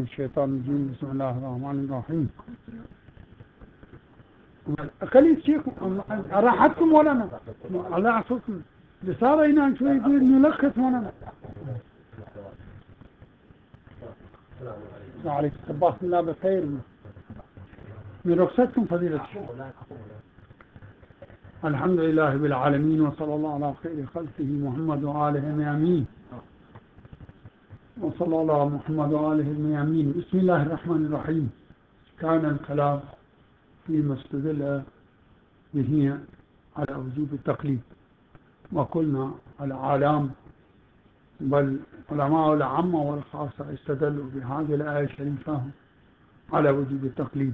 الشيطان الرجيم. بسم الله الرحمن الرحيم. خلي شيخ راحتكم ولا أنا الله يعصوكم لصار هنا شوي نلخص ولا أنا عليك صباح الله بخير من رخصتكم فضيلة الحمد لله بالعالمين، وصلى الله على خير خلقه محمد وآله الميامين، وصلى الله على محمد وآله الميامين. بسم الله الرحمن الرحيم. كان الكلام فيما استدل به على وجوب التقليد، وقلنا العالم بل علماء العامة والخاصة استدلوا بهذه الآية الشريفة على وجوب التقليد،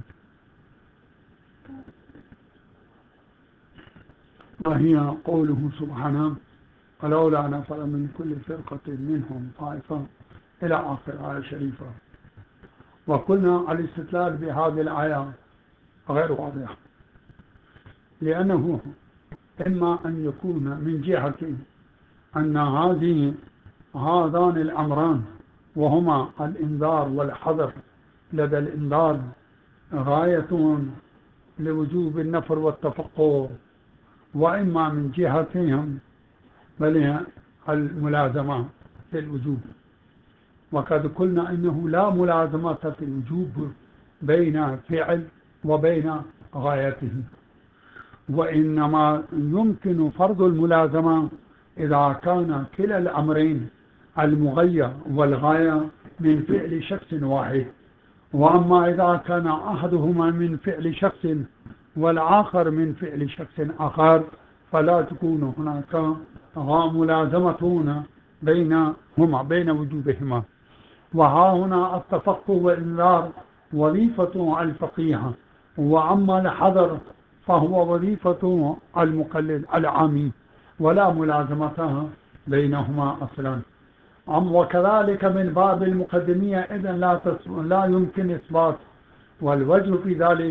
وهي قوله سبحانه ولولا نفر من كل فرقة منهم طائفة إلى آخر آية شريفة. وقلنا الاستدلال بهذه الآية غير واضح، لأنه إما أن يكون من جهة أن هذان الأمران وهما الإنذار والحذر لدى الإنذار غاية لوجوب النفر والتفقه، وإما من جهتهم بل الملازمة في الوجوب. وقد قلنا إنه لا ملازمة في الوجوب بين فعل وبين غايته، وإنما يمكن فرض الملازمة إذا كان كلا الأمرين المغية والغاية من فعل شخص واحد. وأما إذا كان أحدهما من فعل شخص والآخر من فعل شخص آخر فلا تكون هناك ملازمة بين وجوبهما. وها هنا التفقه والإنذار وظيفة الفقيه، وأما الحذر فهو وظيفة المقلد العامي، ولا ملازمة بينهما أصلا. وكذلك من باب المقدمية إذن لا يمكن إثبات، والوجه في ذلك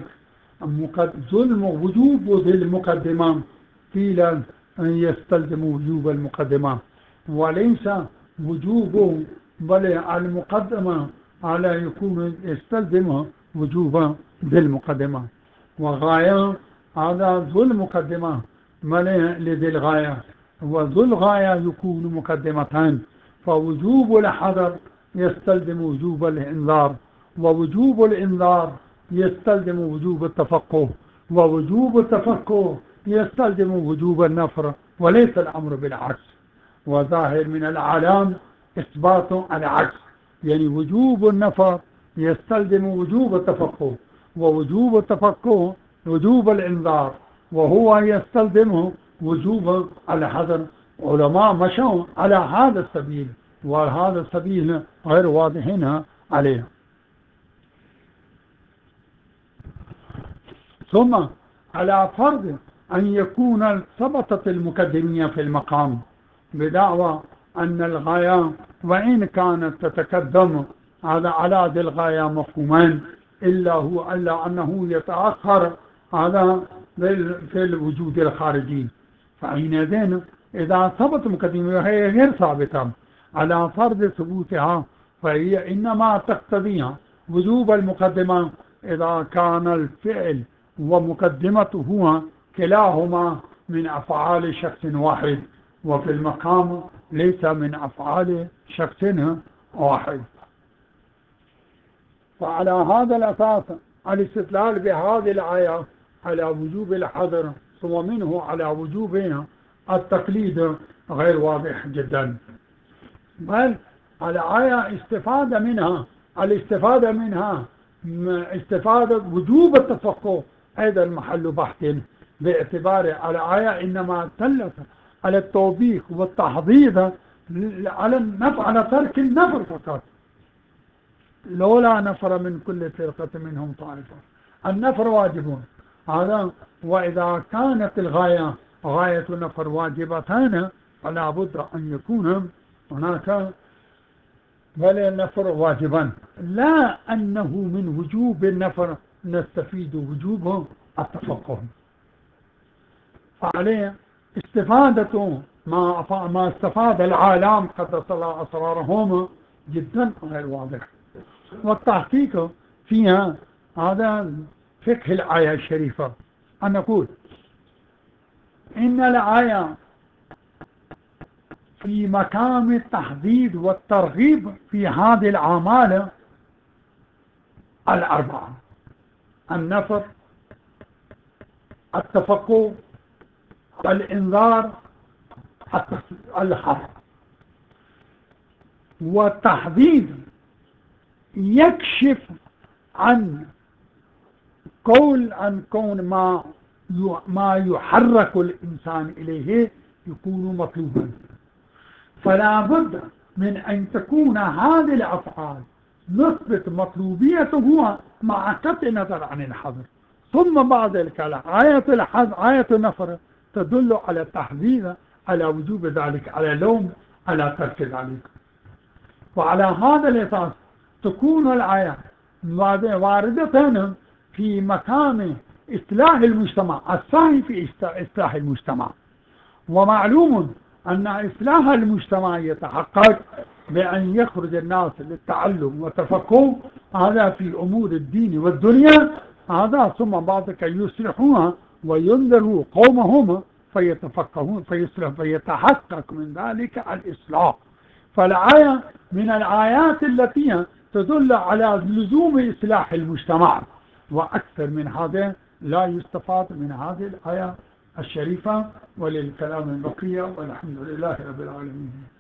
وجوب ذي المقدمة قيل يستلزم وجوب المقدمة، وليس وجوب بل المقدمة على يكون يستلزم وجوب ذي المقدمة. وغاية هذا ذو المقدمة لذي الغاية، وذو الغاية يكون مقدمتان، فوجوب الحذر يستلزم وجوب الإنذار، ووجوب الإنذار يستلزم وجوب التفقه، ووجوب التفقه يستلزم وجوب النفر، وليس الأمر بالعكس. وظاهر من العلام إثبات العكس، يعني وجوب النفر يستلزم وجوب التفقه، ووجوب التفقه وجوب الإنذار، وهو يستلزم وجوب الحذر. علماء مشوا على هذا السبيل، وهذا السبيل غير واضحين عليه. ثم على فرض أن يكون ثبتت المقدمية في المقام بدعوى أن الغاية وإن كانت تتقدم على ذي الغاية مفهومان، إلا أنه يتأخر هذا في الوجود الخارجي، فحينئذ إذا ثبت المقدمية وهي غير ثابتة على فرض ثبوتها فهي إنما تقتضي وجوب المقدمة إذا كان الفعل ومقدمته كلاهما من أفعال شخص واحد، وفي المقام ليس من أفعال شخص واحد. فعلى هذا الأساس الاستدلال بهذه الآية على وجوب الحذر ومنه على وجوب التقليد غير واضح جدا، بل الآية الاستفادة منها استفادة وجوب التفقه أيضا محل بحث، باعتبار الآية إنما دلت على التوبيخ والتحضيض على ترك النفر فقط. لولا نفر من كل فرقة منهم طائفة، النفر واجب هذا، وإذا كانت غاية النفر واجبتان فلا بد أن يكون هناك النفر واجبا، لا أنه من وجوب النفر نستفيد وجوب التفقه. فعليه استفادة ما استفاد العالم قدس الله أسرارهم جدا غير واضح. والتحقيق فيها هذا فقه الآية الشريفة، أن نقول إن الآية في مقام التحديد والترغيب في هذه الأعمال الأربعة: النفر، التفقه، الإنذار، الحظر. والتحديد يكشف عن كون ما يحرك الإنسان إليه يكون مطلوبا، فلا بد من أن تكون هذه الأفعال نثبت مطلوبيته مع قطع النظر عن الحظر. ثم بعد الكلام آية النفر تدل على التحذير، على وجوب ذلك، على لوم على ترك ذلك. وعلى هذا الأساس تكون الآية واردة في مقام إصلاح المجتمع، السعي في إصلاح المجتمع. ومعلوم أن إصلاح المجتمع يتحقق بأن يخرج الناس للتعلم والتفقه، هذا في أمور الدين والدنيا، هذا ثم بعد كي يصلحوها وينذروا قومهم فيتفقهون فيتحقق من ذلك الإصلاح. فالآية من الآيات التي تدل على لزوم إصلاح المجتمع، وأكثر من هذا لا يستفاد من هذه الآية الشريفة. وللكلام البقية، والحمد لله رب العالمين.